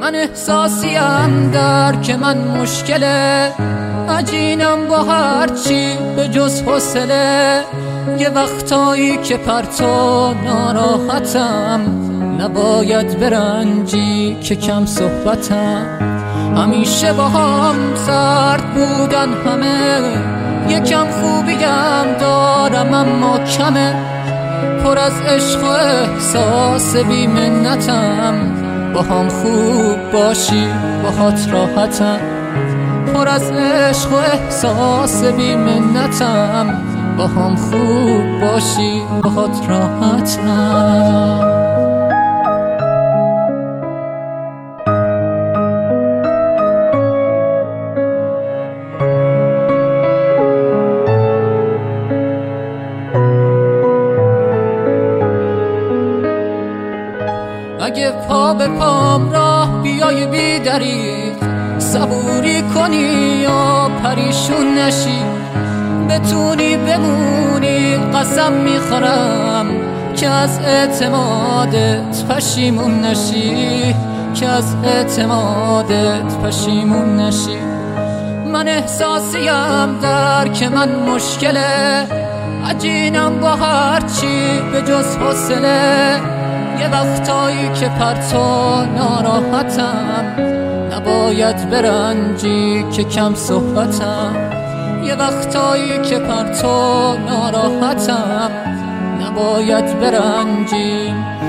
من احساسیم درک من مشکله، عجینم با هرچی به جز حوصله. یه وقتایی که پرتو ناراحتم، نباید برنجی که کم صحبتم. همیشه با هم سرد بودن همه، یکم خوبیم دارم اما کمه. پر از عشق و احساس بی منتم، با هم خوب باشی باهات راحتم. پر از عشق و احساس بی منتم، با هم خوب باشی باهات راحتم. اگه پا به پام راه بیای بی دریغ، صبوری کنی یا پریشون نشی. بتونی بمونی قسم میخورم که از اعتمادت پشیمون نشی، که از اعتمادت پشیمون نشی. من احساسیم درک من مشکله، عجینم با هرچی به جز حوصله. یه وقتایی که پرتو ناراحتم، نباید برنجی که کم صحبتم. یه وقتایی که پرتو ناراحتم، نباید برنجی